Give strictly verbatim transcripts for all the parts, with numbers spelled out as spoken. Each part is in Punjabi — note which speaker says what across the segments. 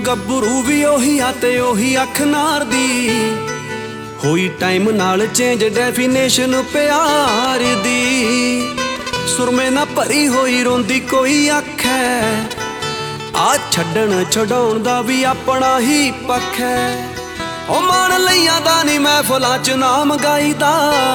Speaker 1: ਗੱਭਰੂ ਵੀ ਉਹੀ ਆ ਤੇ ਉਹੀ ਅੱਖ ਨਾਰ ਦੀ, ਹੋਈ ਟਾਈਮ ਨਾਲ ਚੇਂਜ ਡੈਫੀਨੇਸ਼ਨ ਪਿਆਰ ਦੀ। ਸੁਰਮੇ ਨਾ ਭਰੀ ਹੋਈ ਰੋਂਦੀ ਕੋਈ ਅੱਖ ਹੈ, ਆ ਛੱਡਣ ਛਡਾਉਣ ਦਾ ਵੀ ਆਪਣਾ ਹੀ ਪੱਖ ਹੈ। ਉਹ ਮਾਣ ਲਈਆਂ ਦਾ ਨੀ ਮਹਿਫਲਾਂ ਚ ਨਾਮ ਗਾਈਦਾ,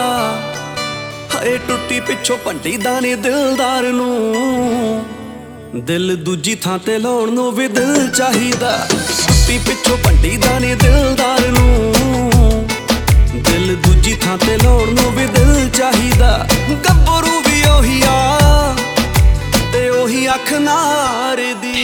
Speaker 1: ਹਏ ਟੁੱਟੀ ਪਿੱਛੋਂ ਭੰਡੀ ਦਾ ਨੀ ਦਿਲਦਾਰ ਨੂੰ। ਦਿਲ ਦੂਜੀ ਥਾਂ ਤੇ ਲਾਉਣ ਨੂੰ ਵੀ ਦਿਲ ਚਾਹੀਦਾ, ਟੁੱਟੀ ਪਿੱਛੋਂ ਭੰਡੀ ਦਾ ਨੀ ਦਿਲਦਾਰ ਨੂੰ। ਦਿਲ ਦੂਜੀ ਥਾਂ ਤੇ ਲਾਉਣ ਨੂੰ ਵੀ ਦਿਲ ਚਾਹੀਦਾ। ਗੱਭਰੂ ਵੀ ਉਹੀ ਆ ਤੇ ਉਹੀ ਅੱਖ ਨਾਰ ਦੀ।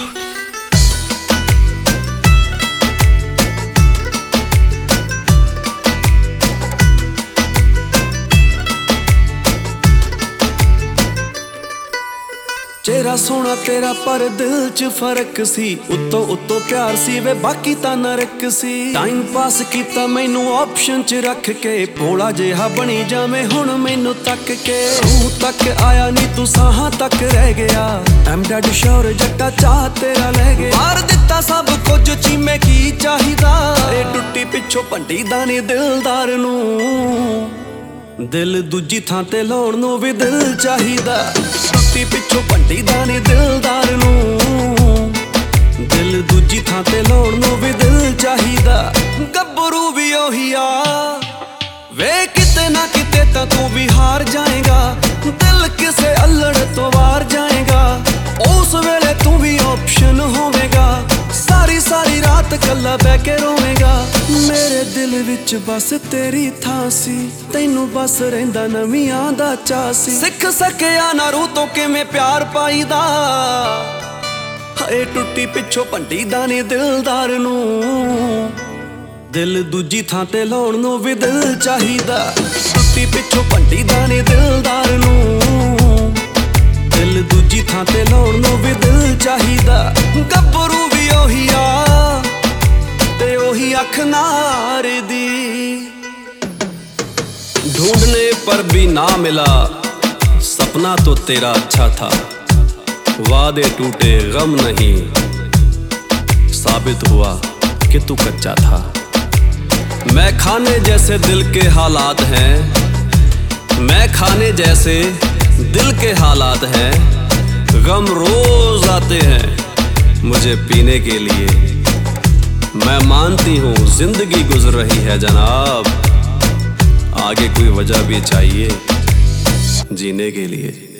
Speaker 1: ਚਿਹਰਾ ਸੋਹਣਾ ਤੇਰਾ ਪਰ ਦਿਲ ਚ ਫਰਕ ਸੀ, ਉੱਤੋਂ ਉੱਤੋਂ ਪਿਆਰ ਸੀ ਵੇ ਬਾਕੀ ਤਾਂ ਨਰਕ ਸੀ। ਟਾਈਮ ਪਾਸ ਕੀਤਾ ਮੈਨੂੰ ਆਪਸ਼ਨ ਚ ਰੱਖ ਕੇ, ਭੋਲਾ ਜਿਹਾ ਬਣੀ ਜਾਵੇਂ ਹੁਣ ਮੈਨੂੰ ਤੱਕ ਕੇ। ਤੂੰ ਤੱਕ ਆਇਆ ਨੀ ਤੂੰ ਸਾਹਾਂ ਤੱਕ ਰਹਿ ਗਿਆ, ਐਮ ਡੈਡ ਸ਼ੋਰ ਜੱਟਾ ਚਾਹ ਤੇਰਾ ਲੈ ਗਿਆ। ਮਾਰ ਦਿੱਤਾ ਸਭ ਕੁਝ ਚੀਮੇ ਕੀ ਚਾਹੀਦਾ, ਏ ਟੁੱਟੀ ਪਿੱਛੋਂ ਭੰਡੀ ਦਾ ਨੀ ਦਿਲਦਾਰ ਨੂੰ। ਦਿਲ ਦੂਜੀ ਥਾਂ ਤੇ ਲਾਉਣ ਨੂੰ ਵੀ ਦਿਲ ਚਾਹੀਦਾ, ਟੁੱਟੀ ਪਿੱਛੋਂ ਭੰਡੀ ਦਾ ਨੀ ਦਿਲਦਾਰ ਨੂੰ। ਦਿਲ ਦੂਜੀ ਥਾਂ ਤੇ ਲਾਉਣ ਨੂੰ ਵੀ ਦਿਲ ਚਾਹੀਦਾ। ਗੱਭਰੂ ਵੀ ਉਹੀ ਆ ਵੇ ਕਿਤੇ ਨਾ ਕਿਤੇ ਤਾਂ ਤੂੰ ਵੀ ਹਾਰ ਜਾਏਗਾ, ਦਿਲ ਕਿਸੇ ਅਲੜ ਤੋਂ ਵਾਰ ਜਾਏਗਾ। ਉਸ ਵੇਲੇ ਤੂੰ ਵੀ ਆਪਸ਼ਨ ਹੋਵੇਗਾ, ਸਾਰੀ ਸਾਰੀ ਰਾਤ ਕੱਲਾ ਬਹਿ ਕੇ ਰੋਵੇਂਗਾ। ਮੇਰੇ ਦਿਲ ਵਿੱਚ ਬਸ ਤੇਰੀ ਥਾਂ ਸੀ, ਤੈਨੂੰ ਬਸ ਰਹਿੰਦਾ ਨਵੀਆਂ ਦਾ ਚਾਅ ਸੀ। ਸਿੱਖ ਸਕਿਆ ਨਾ ਰੂਹ ਤੋਂ ਕਿਵੇਂ ਪਿਆਰ ਪਾਈਦਾ, ਹਏ ਟੁੱਟੀ ਪਿੱਛੋਂ ਭੰਡੀ ਦਾ ਨੀ ਦਿਲਦਾਰ ਨੂੰ। ਦਿਲ ਦੂਜੀ ਥਾਂ ਤੇ ਲਾਉਣ ਨੂੰ ਵੀ ਦਿਲ ਚਾਹੀਦਾ, ਟੁੱਟੀ ਪਿੱਛੋਂ ਭੰਡੀ ਦਾ ਨੀ ਦਿਲਦਾਰ ਨੂੰ। ਦਿਲ ਦੂਜੀ ਥਾਂ ਤੇ ਲਾਉਣ ਨੂੰ ਵੀ ਦਿਲ ਚਾਹੀਦਾ। ਗੱਭਰੂ ਵੀ ਉਹੀ ਆ ਤੇ ਉਹੀ ਅੱਖ नार दी। ढूंढने पर भी ना मिला, सपना तो तेरा अच्छा था। वादे टूटे गम नहीं, साबित हुआ कि तू कच्चा था। मैं खाने जैसे दिल के हालात हैं, मैं खाने जैसे दिल के हालात हैं। गम रोज आते हैं मुझे पीने के लिए। मैं मानती हूँ जिंदगी गुजर रही है जनाब, आगे कोई वजह भी चाहिए जीने के लिए।